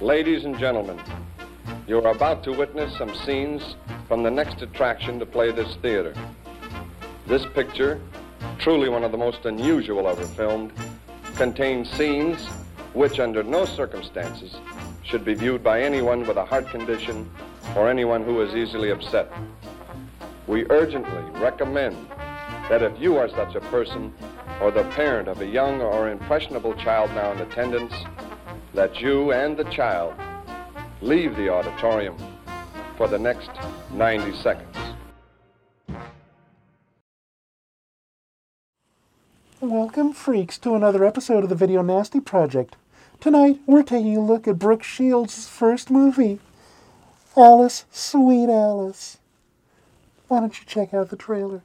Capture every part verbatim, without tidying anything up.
Ladies and gentlemen, you are about to witness some scenes from the next attraction to play this theater. This picture, truly one of the most unusual ever filmed, contains scenes which under no circumstances should be viewed by anyone with a heart condition or anyone who is easily upset. We urgently recommend that if you are such a person or the parent of a young or impressionable child now in attendance, that you and the child leave the auditorium for the next ninety seconds. Welcome, freaks, to another episode of the Video Nasty Project. Tonight, we're taking a look at Brooke Shields' first movie, Alice, Sweet Alice. Why don't you check out the trailer?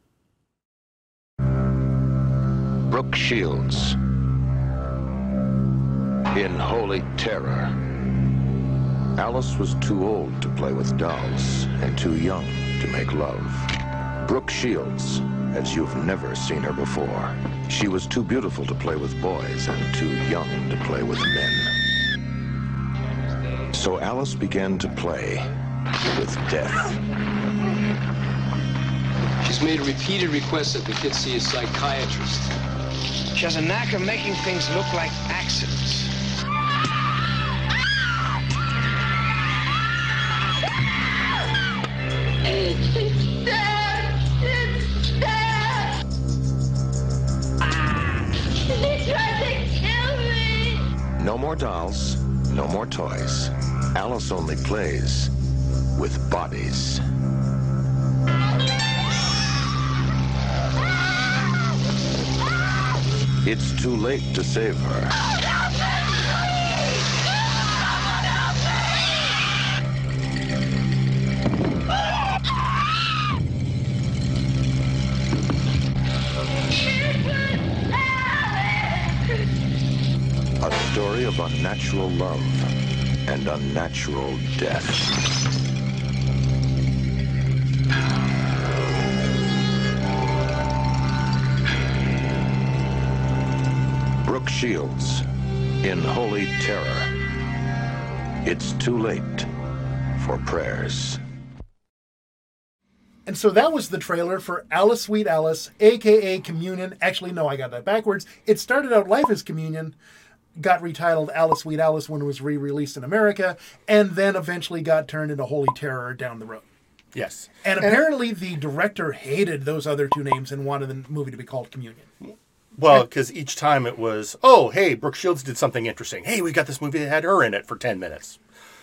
Brooke Shields in Holy Terror. Alice was too old to play with dolls and too young to make love. Brooke Shields, as you've never seen her before. She was too beautiful to play with boys and too young to play with men. So Alice began to play with death. She's made repeated requests that the kid see a psychiatrist. She has a knack of making things look like accidents. It's dead! It's dead! He tried to kill me! No more dolls, no more toys. Alice only plays with bodies. It's too late to save her. A story of unnatural love and unnatural death. Brooke Shields in Holy Terror. It's too late for prayers. And so that was the trailer for Alice, Sweet Alice, a k a. Communion. Actually, no, I got that backwards. It started out life as Communion, got retitled Alice, Sweet Alice when it was re-released in America, and then eventually got turned into Holy Terror down the road. Yes. And apparently the director hated those other two names and wanted the movie to be called Communion. Well, because each time it was, oh, hey, Brooke Shields did something interesting. Hey, we got this movie that had her in it for ten minutes.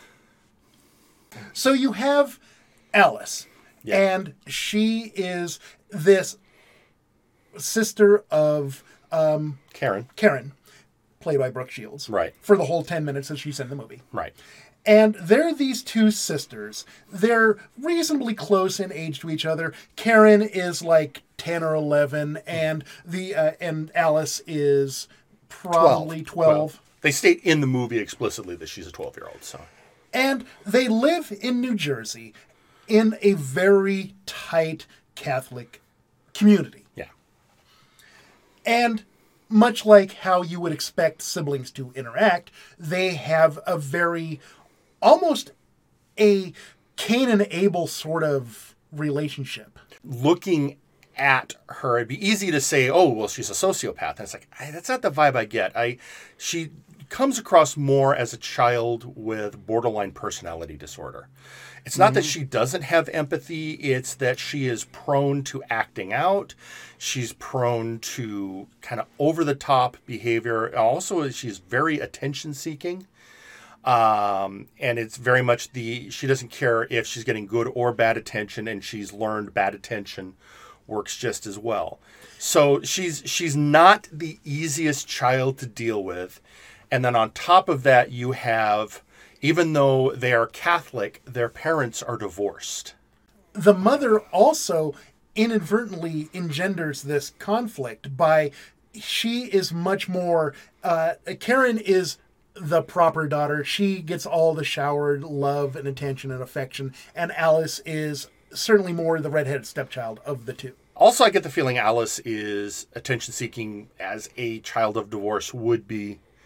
So you have Alice, yeah. and she is this sister of um, Karen. Karen, played by Brooke Shields. Right. For the whole ten minutes that she's in the movie. Right. And they're these two sisters. They're reasonably close in age to each other. Karen is like ten or eleven, and the uh, and Alice is probably twelve. twelve. They state in the movie explicitly that she's a twelve-year-old. So, and they live in New Jersey in a very tight Catholic community. Yeah. And much like how you would expect siblings to interact, they have a very, almost a Cain and Abel sort of relationship. Looking at her, it'd be easy to say, oh, well, she's a sociopath. And it's like, I, that's not the vibe I get. I, she comes across more as a child with borderline personality disorder. It's not mm-hmm. that she doesn't have empathy. It's that she is prone to acting out. She's prone to kind of over-the-top behavior. Also, she's very attention-seeking. Um, and it's very much the, she doesn't care if she's getting good or bad attention, and she's learned bad attention works just as well. So she's she's not the easiest child to deal with. And then on top of that, you have, even though they are Catholic, their parents are divorced. The mother also inadvertently engenders this conflict by, she is much more, uh, Karen is the proper daughter. She gets all the showered love and attention and affection, and Alice is certainly more the redheaded stepchild of the two. Also, I get the feeling Alice is attention-seeking as a child of divorce would be.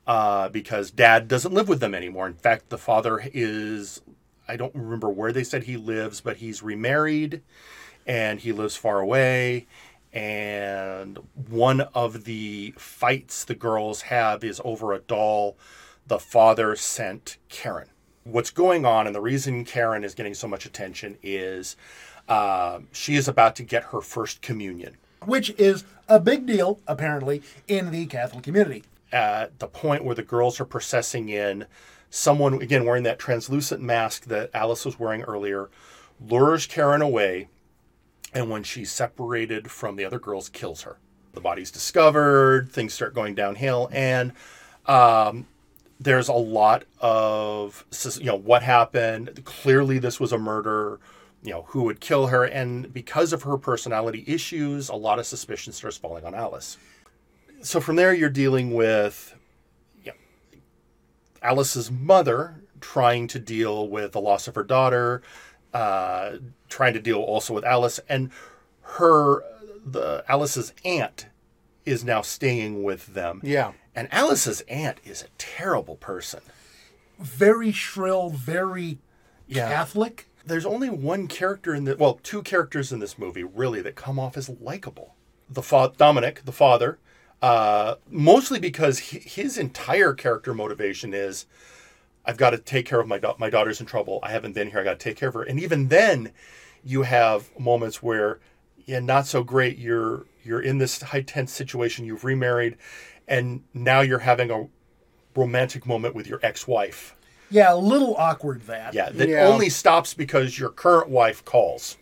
uh, because dad doesn't live with them anymore. In fact, the father is, I don't remember where they said he lives, but he's remarried and he lives far away. And one of the fights the girls have is over a doll the father sent Karen. What's going on, and the reason Karen is getting so much attention, is uh, she is about to get her first communion. Which is a big deal, apparently, in the Catholic community. At the point where the girls are processing in, someone, again, wearing that translucent mask that Alice was wearing earlier, lures Karen away, and when she's separated from the other girls, kills her. The body's discovered, things start going downhill, and um, there's a lot of, you know, what happened. Clearly this was a murder, you know, who would kill her, and because of her personality issues, a lot of suspicion starts falling on Alice. So from there, you're dealing with, you know, Alice's mother trying to deal with the loss of her daughter, uh, trying to deal also with Alice, and her, the Alice's aunt is now staying with them. Yeah. And Alice's aunt is a terrible person. Very shrill, very Yeah. Catholic. There's only one character in the, well, two characters in this movie, really, that come off as likable. The fa- Dominic, the father, uh, mostly because he, his entire character motivation is, I've got to take care of my da- my daughter's in trouble. I haven't been here. I got to take care of her. And even then, you have moments where, yeah, not so great. You're you're in this high tense situation. You've remarried, and now you're having a romantic moment with your ex-wife. Yeah, a little awkward that. Yeah, that Yeah. only stops because your current wife calls.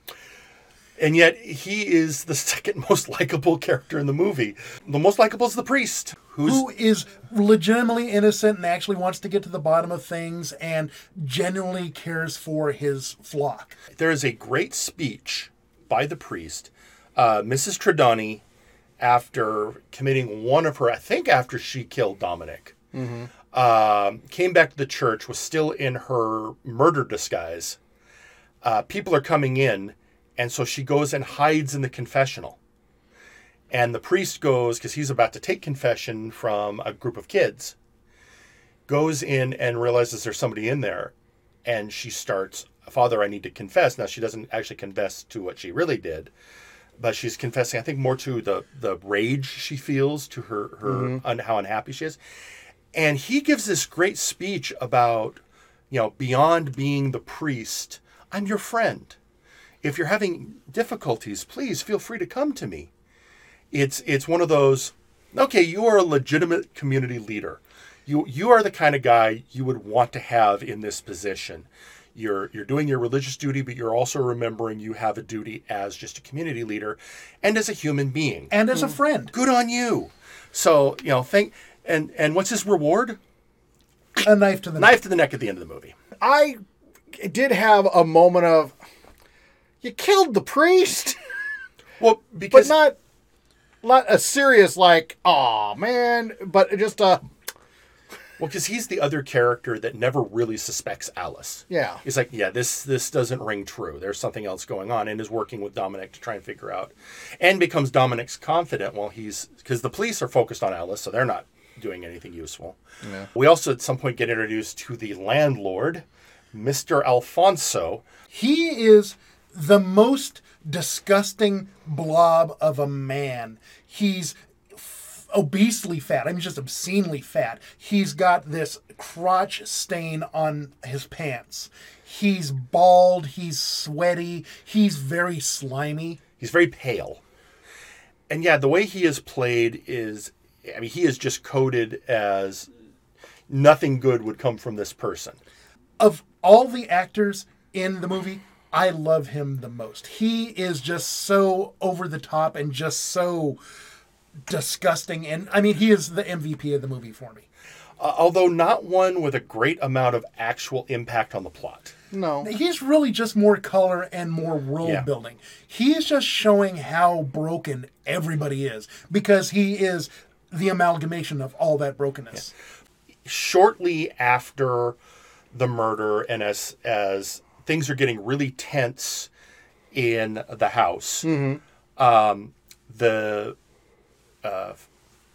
And yet, he is the second most likable character in the movie. The most likable is the priest, who's Who is legitimately innocent and actually wants to get to the bottom of things and genuinely cares for his flock. there is a great speech by the priest, uh, Missus Tredani, after committing one of her, I think after she killed Dominic, um, came back to the church, was still in her murder disguise. Uh, people are coming in, and so she goes and hides in the confessional. And the priest goes, because he's about to take confession from a group of kids, goes in and realizes there's somebody in there. And she starts, Father, I need to confess. Now, she doesn't actually confess to what she really did, but she's confessing, I think, more to the, the rage she feels, to her, her un, how unhappy she is. And he gives this great speech about, you know, beyond being the priest, I'm your friend. If you're having difficulties, please feel free to come to me. It's it's one of those, okay, you are a legitimate community leader. You you are the kind of guy you would want to have in this position. You're you're doing your religious duty, but you're also remembering you have a duty as just a community leader and as a human being. And as a friend. Good on you. So, you know, think and and what's his reward? A knife to the Knife to the neck at the end of the movie. I did have a moment of, you killed the priest, Well, but because not not a serious like, oh man, but just a well, because he's the other character that never really suspects Alice. yeah. He's like, yeah, this this doesn't ring true. There's something else going on, and is working with Dominic to try and figure out, and becomes Dominic's confidant while he's, because the police are focused on Alice, so they're not doing anything useful. Yeah. We also at some point get introduced to the landlord, Mister Alfonso. He is the most disgusting blob of a man. He's f- obesely fat. I mean, just obscenely fat. He's got this crotch stain on his pants. He's bald. He's sweaty. He's very slimy. He's very pale. And yeah, the way he is played is, I mean, he is just coded as nothing good would come from this person. Of all the actors in the movie, I love him the most. He is just so over the top and just so disgusting. And I mean, he is the M V P of the movie for me. Uh, although not one with a great amount of actual impact on the plot. No. He's really just more color and more world Yeah. building. He is just showing how broken everybody is because he is the amalgamation of all that brokenness. Shortly after the murder, and as as things are getting really tense in the house, um, the uh,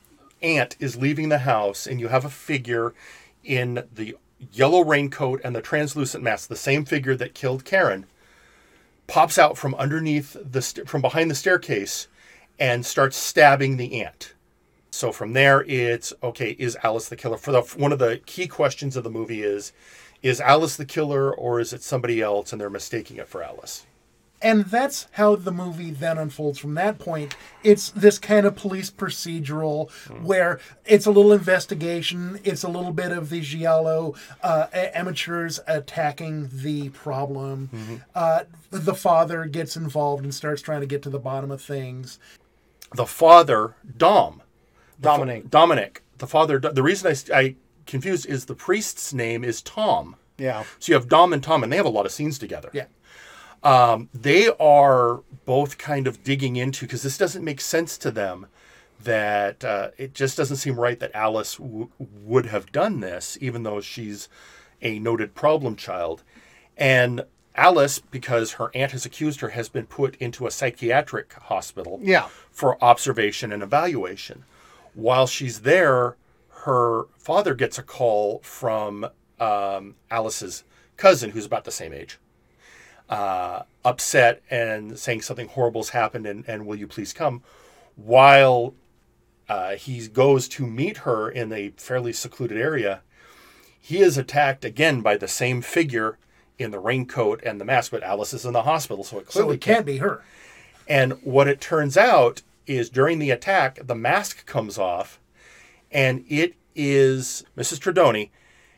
aunt is leaving the house, and you have a figure in the yellow raincoat and the translucent mask, the same figure that killed Karen, pops out from underneath the st- from behind the staircase and starts stabbing the aunt. So from there, it's, okay, is Alice the killer? For the one of the key questions of the movie is, is Alice the killer, or is it somebody else and they're mistaking it for Alice? And that's how the movie then unfolds from that point. It's this kind of police procedural mm. where it's a little investigation. It's a little bit of the giallo uh, amateurs attacking the problem. Mm-hmm. Uh, the father gets involved and starts trying to get to the bottom of things. The father, Dom. Dominic. The, Dominic. The father, the reason I, I confused is the priest's name is Tom. Yeah. So you have Dom and Tom, and they have a lot of scenes together. Yeah. Um, they are both kind of digging into, because this doesn't make sense to them, that uh, it just doesn't seem right that Alice w- would have done this, even though she's a noted problem child. And Alice, because her aunt has accused her, has been put into a psychiatric hospital yeah. for observation and evaluation. While she's there, her father gets a call from um, Alice's cousin, who's about the same age. Uh, upset and saying something horrible's happened and, and will you please come, while uh, he goes to meet her in a fairly secluded area. He is attacked again by the same figure in the raincoat and the mask, but Alice is in the hospital, so it clearly so it can't, can't be her. And what it turns out is during the attack, the mask comes off, and it is Missus Tredoni,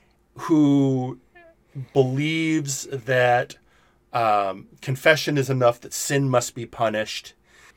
who believes that Um, confession is enough, that sin must be punished,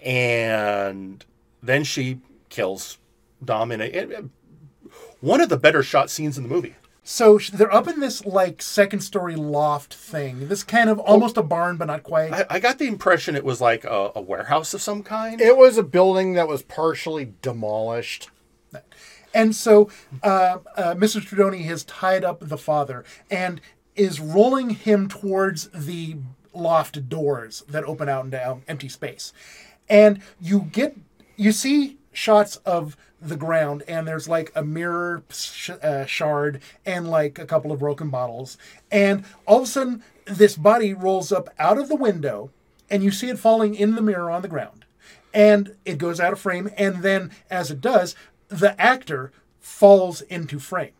and then she kills Dom in a, in one of the better shot scenes in the movie. So they're up in this like second story loft thing, this kind of almost a barn but not quite. I, I got the impression it was like a, a warehouse of some kind. It was a building that was partially demolished. And so uh, uh, Missus Tredoni has tied up the father and is rolling him towards the loft doors that open out into empty space. And you get, you see shots of the ground, and there's like a mirror sh- uh, shard and like a couple of broken bottles. And all of a sudden, this body rolls up out of the window, and you see it falling in the mirror on the ground. And it goes out of frame, and then as it does, the actor falls into frame.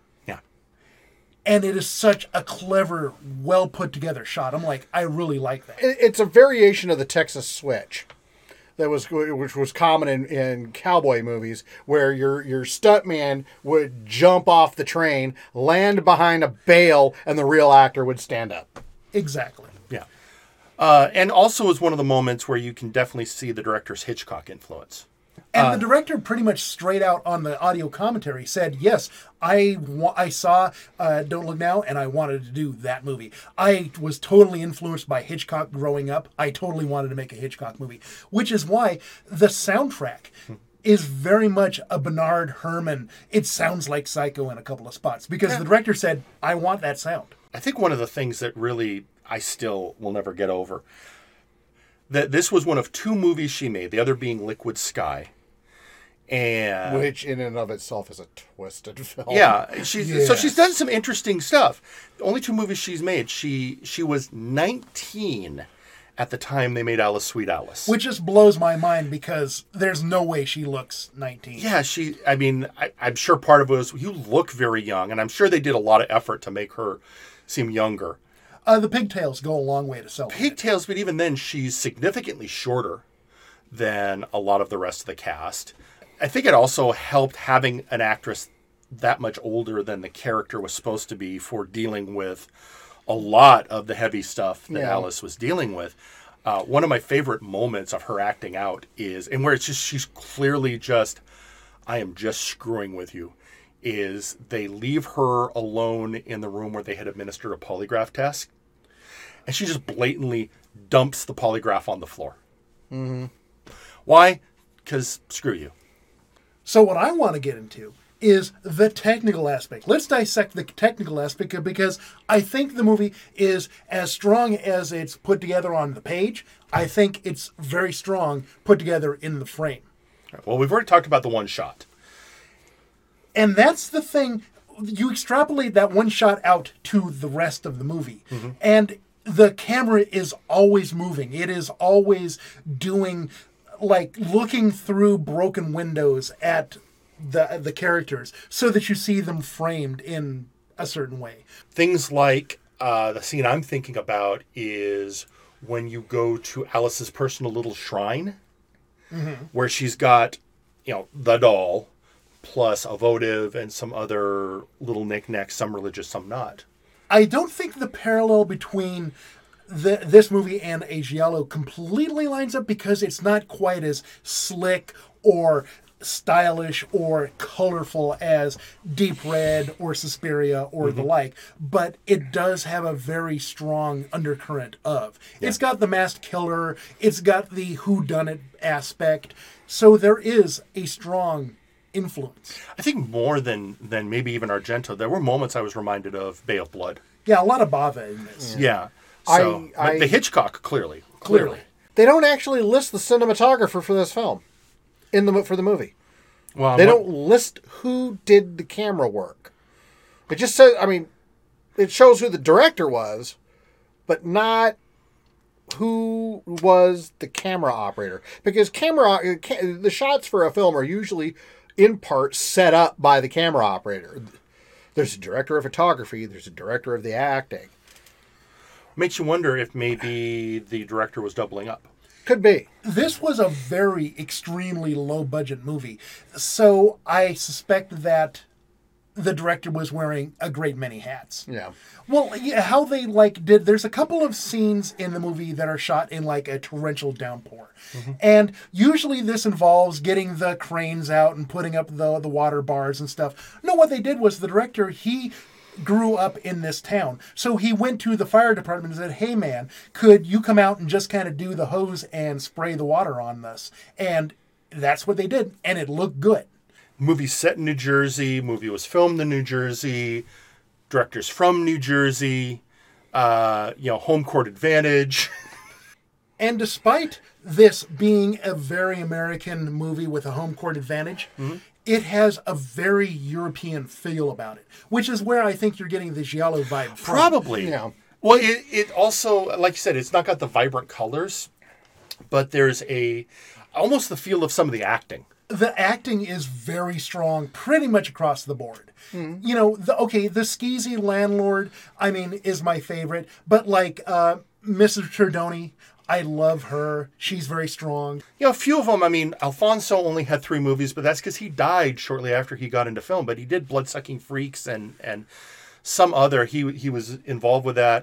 And it is such a clever, well put together shot. I'm like, I really like that. It's a variation of the Texas Switch that was, which was common in, in cowboy movies, where your your stuntman would jump off the train, land behind a bale, and the real actor would stand up. Exactly. Yeah. Uh, and also is one of the moments where you can definitely see the director's Hitchcock influence. And uh, the director pretty much straight out on the audio commentary said, yes, I, wa- I saw uh, Don't Look Now, and I wanted to do that movie. I was totally influenced by Hitchcock growing up. I totally wanted to make a Hitchcock movie, which is why the soundtrack is very much a Bernard Herrmann. It sounds like Psycho in a couple of spots, because yeah. the director said, I want that sound. I think one of the things that really I still will never get over, that this was one of two movies she made, the other being Liquid Sky. And which in and of itself is a twisted film. Yeah, she's yes. so she's done some interesting stuff. The only two movies she's made, she she was nineteen at the time they made Alice Sweet Alice. Which just blows my mind, because there's no way she looks nineteen. Yeah, she, I mean, I, I'm sure part of it was, you look very young, and I'm sure they did a lot of effort to make her seem younger. Uh, the pigtails go a long way to sell Pigtails, but even then, she's significantly shorter than a lot of the rest of the cast. I think it also helped having an actress that much older than the character was supposed to be for dealing with a lot of the heavy stuff that yeah. Alice was dealing with. Uh, one of my favorite moments of her acting out is, and where it's just, she's clearly just, I am just screwing with you, is they leave her alone in the room where they had administered a polygraph test, and she just blatantly dumps the polygraph on the floor. Mm-hmm. Why? Because screw you. So what I want to get into is the technical aspect. Let's dissect the technical aspect, because I think the movie is as strong as it's put together on the page. I think it's very strong put together in the frame. Well, we've already talked about the one shot. And that's the thing. You extrapolate that one shot out to the rest of the movie. Mm-hmm. And the camera is always moving. It is always doing, like, looking through broken windows at the the characters so that you see them framed in a certain way. Things like uh, the scene I'm thinking about is when you go to Alice's personal little shrine, mm-hmm. where she's got, you know, the doll, plus a votive and some other little knickknacks, some religious, some not. I don't think the parallel between the, this movie and Age Yellow completely lines up because it's not quite as slick or stylish or colorful as Deep Red or Suspiria or mm-hmm. the like, but it does have a very strong undercurrent of. Yeah. It's got the masked killer, it's got the whodunit aspect, so there is a strong influence. I think more than than maybe even Argento, there were moments I was reminded of Bay of Blood. Yeah, a lot of Bava in this. Yeah. yeah. So, I, I, the Hitchcock, clearly. Clearly. Clearly. They don't actually list the cinematographer for this film in the for the movie. Well, they don't list who did the camera work. It just says, I mean, it shows who the director was, but not who was the camera operator. Because camera, the shots for a film are usually, in part, set up by the camera operator. There's a director of photography, there's a director of the acting. Makes you wonder if maybe the director was doubling up. Could be. This was a very extremely low budget movie. So I suspect that the director was wearing a great many hats. Yeah. Well, yeah, how they like did, there's a couple of scenes in the movie that are shot in like a torrential downpour. Mm-hmm. And usually this involves getting the cranes out and putting up the, the water bars and stuff. No, what they did was the director, he grew up in this town. So he went to the fire department and said, hey man, could you come out and just kind of do the hose and spray the water on this? And that's what they did. And it looked good. Movie set in New Jersey. Movie was filmed in New Jersey. Directors from New Jersey. Uh, you know, home court advantage. And despite this being a very American movie with a home court advantage, mm-hmm. it has a very European feel about it, which is where I think you're getting this Giallo vibe from. Probably. Yeah. Well, it, it also, like you said, it's not got the vibrant colors, but there's a almost the feel of some of the acting. The acting is very strong pretty much across the board. Mm. You know, the, okay, the skeezy landlord, I mean, is my favorite, but like uh, Missus Turdoni, I love her. She's very strong. You know, a few of them, I mean, Alfonso only had three movies, but that's because he died shortly after he got into film. But he did Bloodsucking Freaks and and some other. He he was involved with that.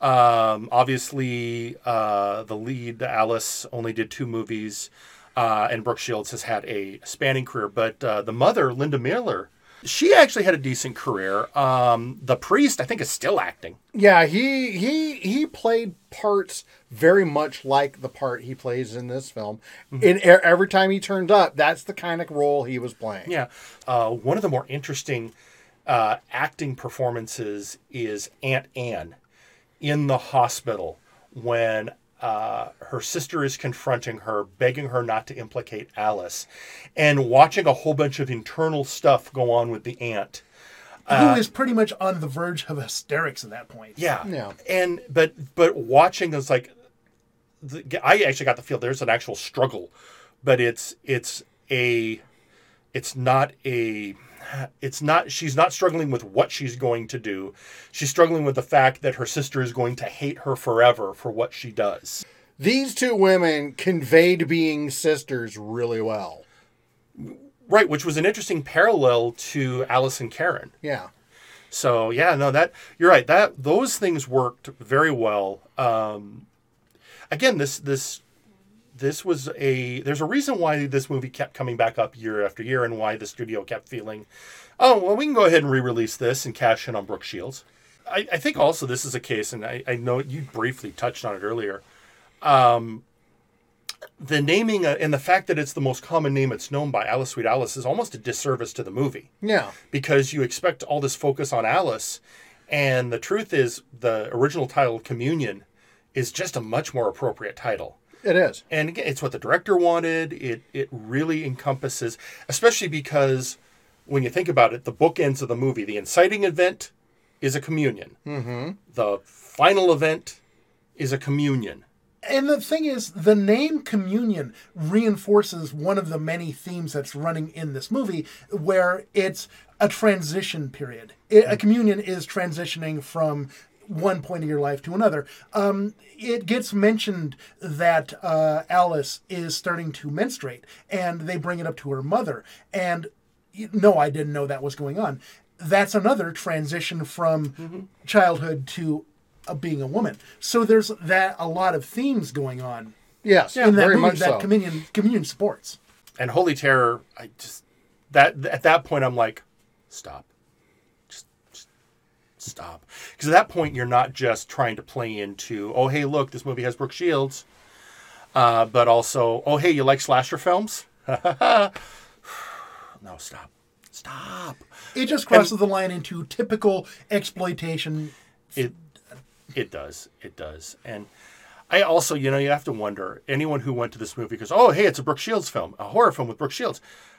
Um, obviously, uh, the lead, Alice, only did two movies. Uh, and Brooke Shields has had a spanning career. But uh, the mother, Linda Miller, she actually had a decent career. Um, the priest, I think, is still acting. Yeah, he he he played parts very much like the part he plays in this film. Mm-hmm. In every time he turned up, that's the kind of role he was playing. Yeah, uh, one of the more interesting uh, acting performances is Aunt Anne in the hospital when uh, her sister is confronting her, begging her not to implicate Alice, and watching a whole bunch of internal stuff go on with the aunt. Uh, Who is pretty much on the verge of hysterics at that point. Yeah. Yeah. And, but, but watching is like, the, I actually got the feel there's an actual struggle, but it's, it's a, it's not a, it's not, she's not struggling with what she's going to do. She's struggling with the fact that her sister is going to hate her forever for what she does. These two women conveyed being sisters really well. Right, which was an interesting parallel to Alice and Karen. Yeah. So yeah, no, that you're right. That those things worked very well. Um, again, this this this was a there's a reason why this movie kept coming back up year after year, and why the studio kept feeling, oh well, we can go ahead and re-release this and cash in on Brooke Shields. I, I think also this is a case, and I, I know you briefly touched on it earlier. Um, the naming uh, and the fact that it's the most common name it's known by, Alice Sweet Alice, is almost a disservice to the movie. Yeah. Because you expect all this focus on Alice, and the truth is the original title, Communion, is just a much more appropriate title. It is. And again, it's what the director wanted. It it really encompasses, especially because when you think about it, the bookends of the movie, the inciting event is a communion. Mm-hmm. The final event is a communion. And the thing is, the name Communion reinforces one of the many themes that's running in this movie, where it's a transition period. It, a communion is transitioning from one point of your life to another. Um, it gets mentioned that uh, Alice is starting to menstruate, and they bring it up to her mother. And no, I didn't know that was going on. That's another transition from mm-hmm. childhood to uh, being a woman. So there's that a lot of themes going on. Yes, in that very movie much that so. communion communion supports. And Holy Terror, I just that at that point I'm like, stop, just, just stop, because at that point you're not just trying to play into, oh hey look, this movie has Brooke Shields, uh, but also, oh hey, you like slasher films? No, stop, stop. It just crosses and, the line into typical exploitation. It it does, it does, and. I also, you know, you have to wonder, anyone who went to this movie goes, oh, hey, it's a Brooke Shields film, a horror film with Brooke Shields.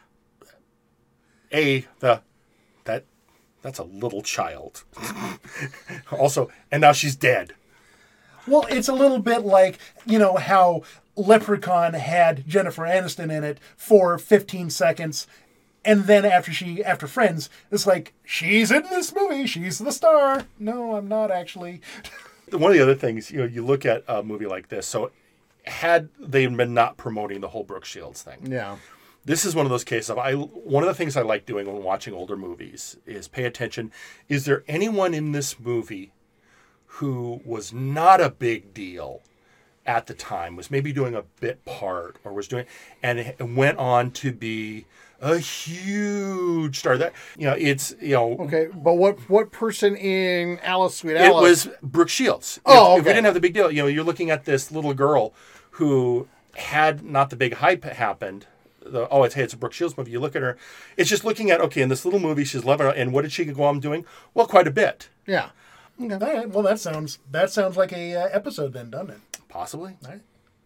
A, the, that, that's a little child. Also, and now she's dead. Well, it's a little bit like, you know, how Leprechaun had Jennifer Aniston in it for fifteen seconds. And then after she, after Friends, it's like, she's in this movie. She's the star. No, I'm not actually. One of the other things, you know, you look at a movie like this. So, had they been not promoting the whole Brooke Shields thing, yeah, this is one of those cases of I. One of the things I like doing when watching older movies is pay attention. Is there anyone in this movie who was not a big deal at the time, was maybe doing a bit part, or was doing, and it went on to be a huge star? That, you know, it's, you know. Okay, but what what person in Alice, Sweet It Alice? was Brooke Shields. Oh, if, okay. If we didn't have the big deal, you know, you're looking at this little girl who had not the big hype happened. The, oh, it's, hey, it's a Brooke Shields movie. You look at her, it's just looking at, okay, in this little movie, she's loving it. And what did she go on doing? Well, quite a bit. Yeah. Okay. All right. Well, that sounds that sounds like a uh, episode then, doesn't it? Possibly. All right.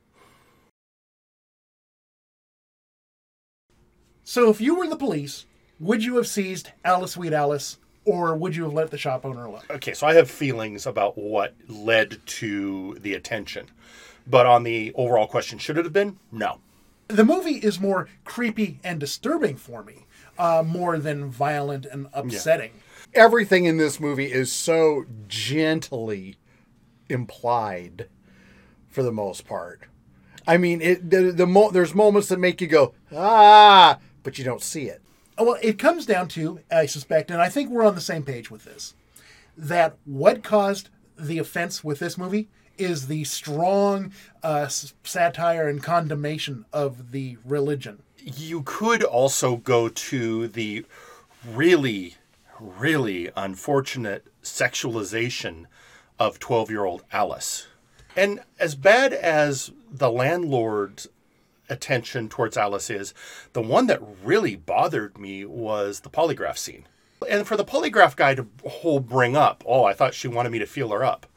So if you were the police, would you have seized Alice, Sweet Alice, or would you have let the shop owner alone? Okay, so I have feelings about what led to the attention. But on the overall question, should it have been? No. The movie is more creepy and disturbing for me, uh, more than violent and upsetting. Yeah. Everything in this movie is so gently implied, for the most part. I mean, it the, the mo- there's moments that make you go, ah, but you don't see it. Well, it comes down to, I suspect, and I think we're on the same page with this, that what caused the offense with this movie is the strong uh, satire and condemnation of the religion. You could also go to the really, really unfortunate sexualization of twelve-year-old Alice. And as bad as the landlord's attention towards Alice is, the one that really bothered me was the polygraph scene. And for the polygraph guy to whole bring up, oh, I thought she wanted me to feel her up.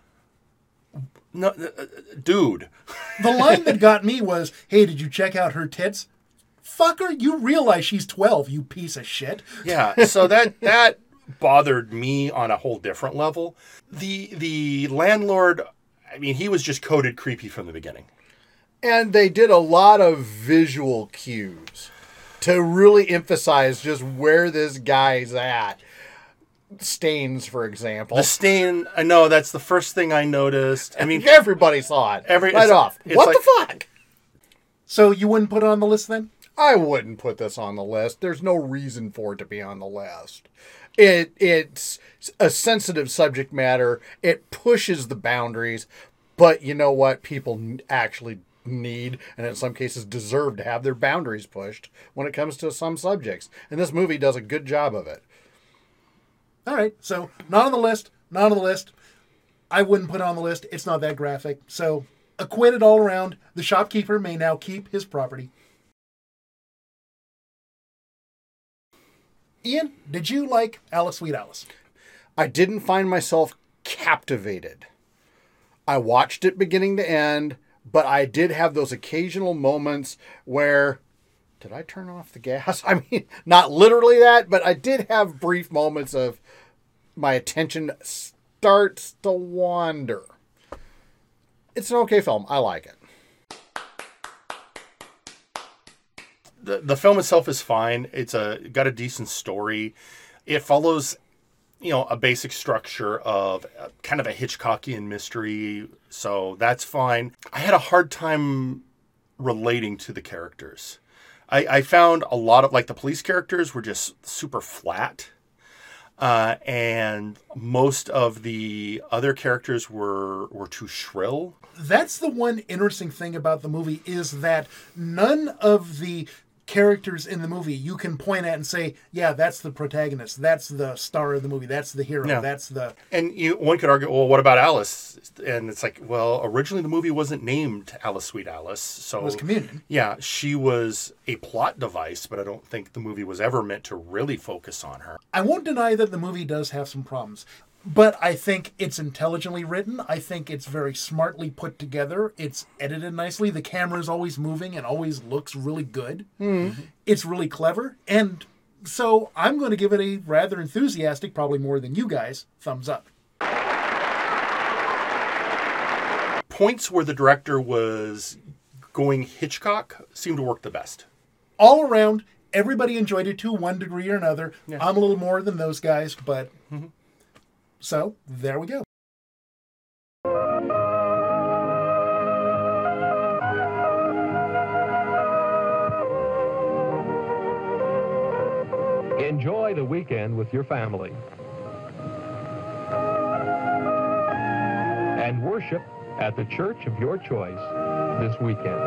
No, uh, dude. The line that got me was, hey, did you check out her tits? Fucker, you realize she's twelve, you piece of shit. Yeah, so that that bothered me on a whole different level. The the landlord, I mean, he was just coded creepy from the beginning. And they did a lot of visual cues to really emphasize just where this guy's at. Stains, for example. The stain, I know, that's the first thing I noticed. I mean, everybody saw it. Every, right off. It's What like, the fuck? So you wouldn't put it on the list then? I wouldn't put this on the list. There's no reason for it to be on the list. It It's a sensitive subject matter. It pushes the boundaries. But you know what? People actually need, and in some cases deserve, to have their boundaries pushed when it comes to some subjects. And this movie does a good job of it. All right, so not on the list, not on the list. I wouldn't put it on the list. It's not that graphic. So acquitted all around. The shopkeeper may now keep his property. Ian, did you like Alice, Sweet Alice? I didn't find myself captivated. I watched it beginning to end, but I did have those occasional moments where did I turn off the gas? I mean, not literally that, but I did have brief moments of my attention starts to wander. It's an okay film. I like it. The, the film itself is fine. It's a got a decent story. It follows, you know, a basic structure of a, kind of a Hitchcockian mystery, so that's fine. I had a hard time relating to the characters. I, I found a lot of, like, the police characters were just super flat, uh, and most of the other characters were were too shrill. That's the one interesting thing about the movie, is that none of the characters in the movie you can point at and say, yeah, that's the protagonist, that's the star of the movie, that's the hero, Yeah. that's the... And you, one could argue, well, what about Alice? And it's like, well, originally the movie wasn't named Alice, Sweet Alice. So It was Communion. Yeah, she was a plot device, but I don't think the movie was ever meant to really focus on her. I won't deny that the movie does have some problems, but I think it's intelligently written. I think it's very smartly put together. It's edited nicely. The camera's always moving and always looks really good. Mm-hmm. It's really clever. And so I'm going to give it a rather enthusiastic, probably more than you guys, thumbs up. Points where the director was going Hitchcock seemed to work the best. All around, everybody enjoyed it to one degree or another. Yeah. I'm a little more than those guys, but... Mm-hmm. So, there we go. Enjoy the weekend with your family. And worship at the church of your choice this weekend.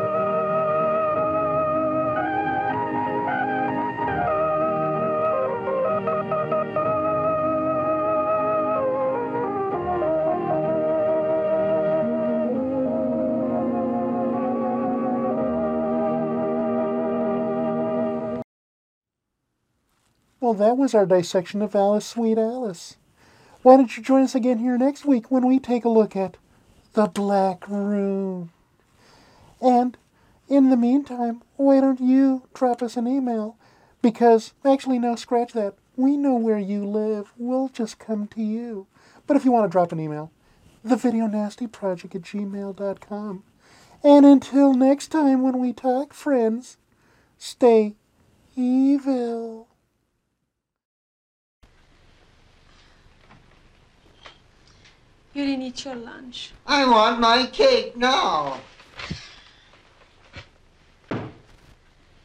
Well, that was our dissection of Alice, Sweet Alice. Why don't you join us again here next week when we take a look at The Black Room? And in the meantime, why don't you drop us an email? Because, actually, no, scratch that. We know where you live. We'll just come to you. But if you want to drop an email, the video nasty project at gmail dot com. And until next time when we talk, friends, stay evil. You didn't eat your lunch. I want my cake now.